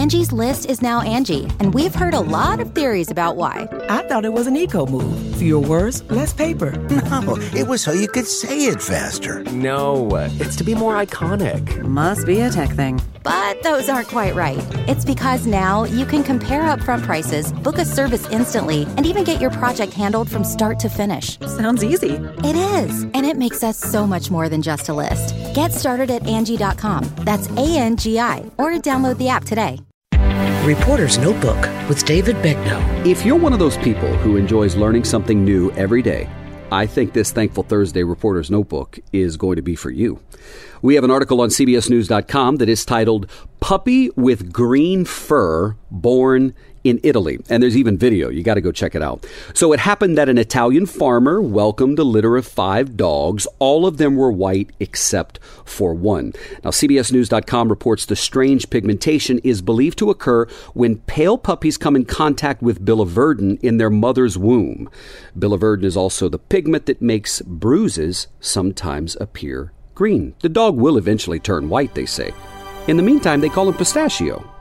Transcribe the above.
Angie's List is now Angie, and we've heard a lot of theories about why. I thought it was an eco move. Fewer words, less paper. No, it was so you could say it faster. No, it's to be more iconic. Must be a tech thing. But those aren't quite right. It's because now you can compare upfront prices, book a service instantly, and even get your project handled from start to finish. Sounds easy. It is, and it makes us so much more than just a list. Get started at Angie.com. That's ANGI, or download the app today. Reporter's Notebook with David Begnaud. If you're one of those people who enjoys learning something new every day, I think this Thankful Thursday Reporter's Notebook is going to be for you. We have an article on CBSNews.com that is titled, Puppy with Green Fur Born in Italy. And there's even video. You got to go check it out. So it happened that an Italian farmer welcomed a litter of 5 dogs. All of them were white except for one. Now, CBSNews.com reports the strange pigmentation is believed to occur when pale puppies come in contact with biliverdin in their mother's womb. Biliverdin is also the pigment that makes bruises sometimes appear green. The dog will eventually turn white, they say. In the meantime, they call him Pistachio.